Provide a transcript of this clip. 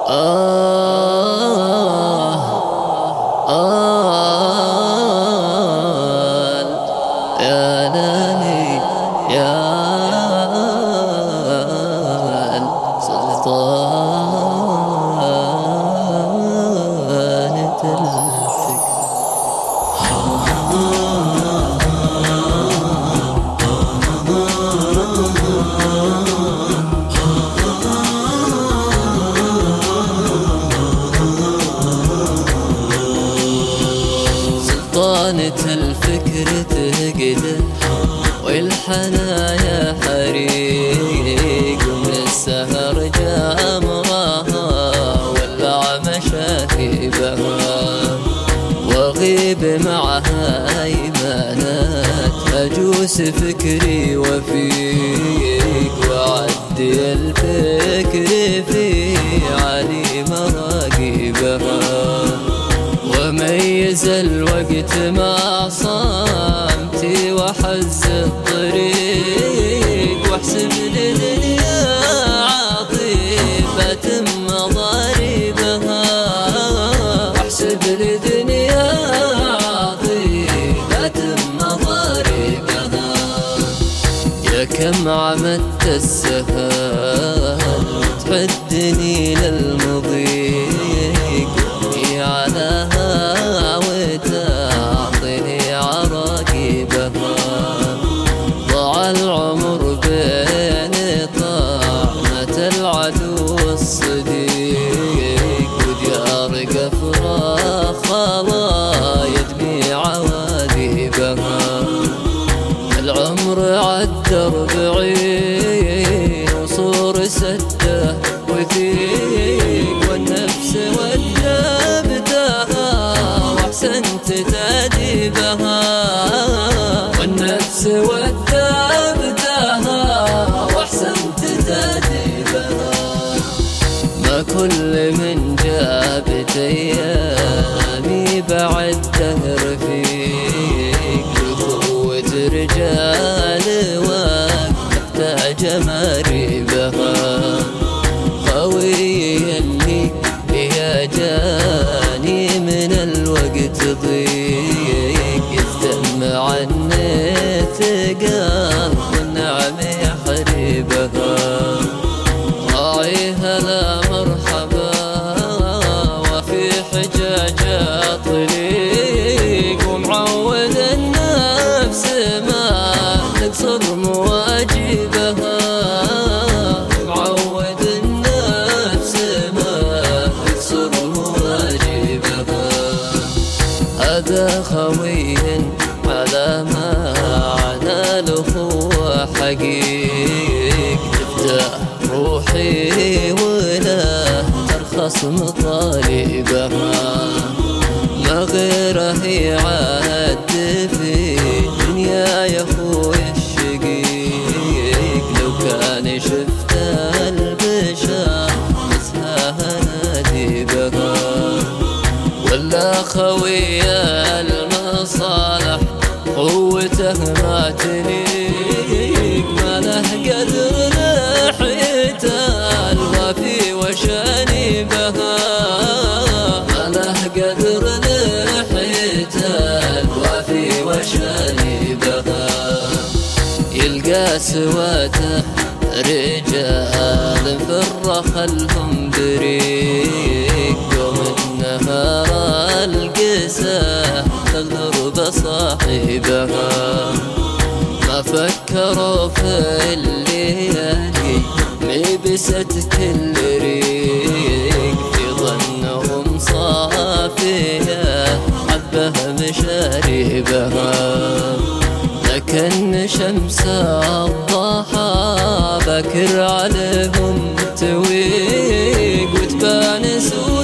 يا لالي يا سلطانة الفكر. سلطانة الفكر تقدر والحنايا حريق، ومن السهر جامرها والعمى شاكبها، واغيب معها ايمانات اجوس فكري وفيك، وعدي الفكر في علي مراقبها، وميز الوقت مع صامتي وحز الطريق، واحسب للدنيا عاطفة مضاربها، واحسب للدنيا عاطفة مضاربها. يا كم عمدت السهال تحدني للمضيق، علىها وتعطيني عراقبها، ضاع العمر بين طعنة العدو الصديق، وديار قفرة خلا يدمي عواذبها، العمر عدى 40 وصور سده وثيق، والنفس ودبتها واحسنت تأديبها، والنفس ودبتها واحسنت تأديبها. ما كل من جابت ايامي بعد دهر فيك، لقوة رجال وتحتاج مريبها، قوي اللي يا جاني من الوقت ضيق، يهتم عني ثقال والنعم يحربها، راعيها لا مرحبا وفي حجاجة طريق، ومعود النفس ما تقصر مواجبها، معود النفس ما تقصر مواجبها. هذا خوي على معنى الأخوة حقيق، تفتح روحي ولا ترخص مطالبها، ما غيره يعد في دنيا يا خوي الشقيق، لو كان شفت البشر مسها نادبها، ولا خوي المصالح قوته ما تليق، ما له قدر ناحيته الوفي وشانبها، ما له قدر ناحيته الوفي وشانبها، يلقى سواته رجال فرخ لهم بريق، يوم النهار القسى تغرب صاحبها، ما فكروا في الليالي لبست كل ريق، في ظنهم صافية عبه مشاربها، لكن شمس الضحى باكر عليهم تويق، وتبان سوء